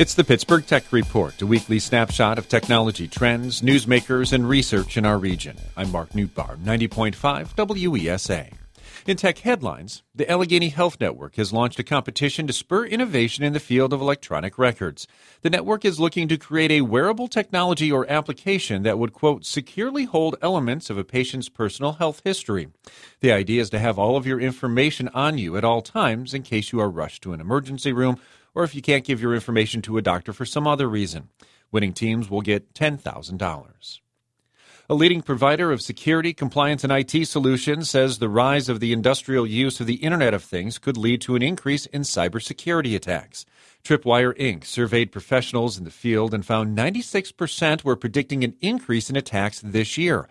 It's the Pittsburgh Tech Report, a weekly snapshot of technology trends, newsmakers, and research in our region. I'm Mark Newtbar, 90.5 WESA. In tech headlines, the Allegheny Health Network has launched a competition to spur innovation in the field of electronic records. The network is looking to create a wearable technology or application that would, quote, securely hold elements of a patient's personal health history. The idea is to have all of your information on you at all times in case you are rushed to an emergency room or if you can't give your information to a doctor for some other reason. Winning teams will get $10,000. A leading provider of security, compliance, and IT solutions says the rise of the industrial use of the Internet of Things could lead to an increase in cybersecurity attacks. Tripwire Inc. surveyed professionals in the field and found 96% were predicting an increase in attacks this year.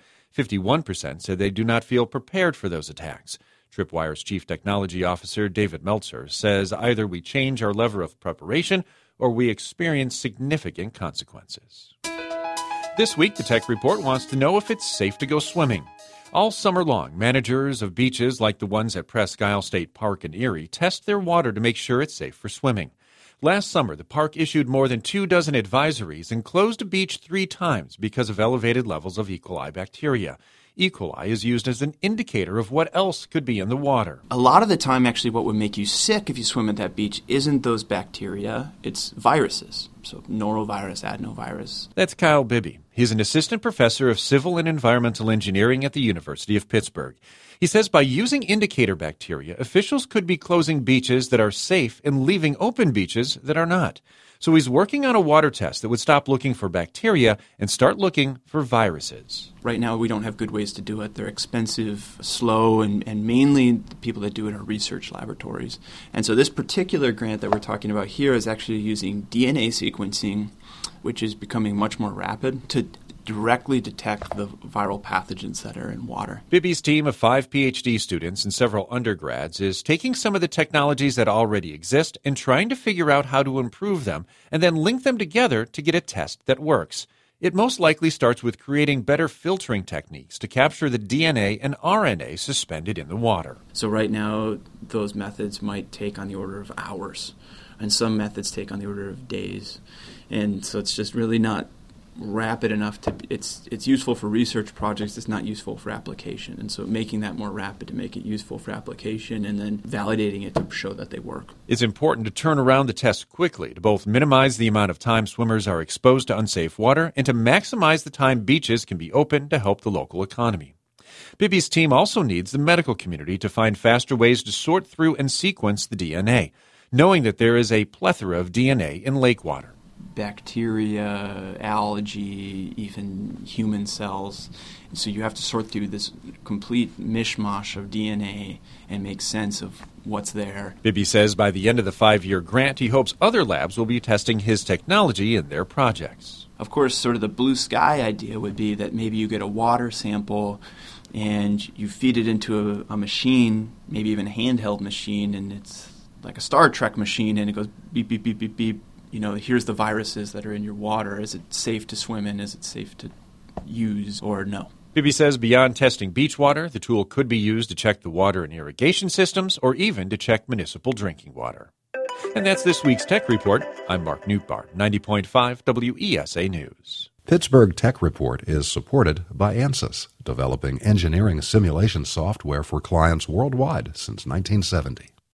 51% said they do not feel prepared for those attacks. Tripwire's Chief Technology Officer, David Meltzer, says either we change our level of preparation or we experience significant consequences. This week, the Tech Report wants to know if it's safe to go swimming. All summer long, managers of beaches like the ones at Presque Isle State Park in Erie test their water to make sure it's safe for swimming. Last summer, the park issued more than 24 advisories and closed a beach 3 times because of elevated levels of E. coli bacteria. E. coli is used as an indicator of what else could be in the water. A lot of the time, actually, what would make you sick if you swim at that beach isn't those bacteria, it's viruses. So norovirus, adenovirus. That's Kyle Bibby. He's an assistant professor of civil and environmental engineering at the University of Pittsburgh. He says by using indicator bacteria, officials could be closing beaches that are safe and leaving open beaches that are not. So he's working on a water test that would stop looking for bacteria and start looking for viruses. Right now, we don't have good ways to do it. They're expensive, slow, and mainly the people that do it are research laboratories. And so this particular grant that we're talking about here is actually using DNA sequencing, which is becoming much more rapid, to directly detect the viral pathogens that are in water. Bibby's team of 5 PhD students and several undergrads is taking some of the technologies that already exist and trying to figure out how to improve them and then link them together to get a test that works. It most likely starts with creating better filtering techniques to capture the DNA and RNA suspended in the water. So right now, those methods might take on the order of hours, and some methods take on the order of days. And so it's just really not rapid enough to it's useful for research projects. It's not useful for application, and so making that more rapid to make it useful for application and then validating it to show that they work. It's important to turn around the test quickly to both minimize the amount of time swimmers are exposed to unsafe water and to maximize the time beaches can be open to help the local economy. Bibby's team also needs the medical community to find faster ways to sort through and sequence the DNA, knowing that there is a plethora of DNA in lake water. Bacteria, algae, even human cells. And so you have to sort through this complete mishmash of DNA and make sense of what's there. Bibby says by the end of the 5-year grant, he hopes other labs will be testing his technology in their projects. Of course, sort of the blue sky idea would be that maybe you get a water sample and you feed it into a machine, maybe even a handheld machine, and it's like a Star Trek machine, and it goes beep, beep, beep, beep, beep. You know, here's the viruses that are in your water. Is it safe to swim in? Is it safe to use or no? Bibby says beyond testing beach water, the tool could be used to check the water in irrigation systems or even to check municipal drinking water. And that's this week's Tech Report. I'm Mark Newtbar, 90.5 WESA News. Pittsburgh Tech Report is supported by ANSYS, developing engineering simulation software for clients worldwide since 1970.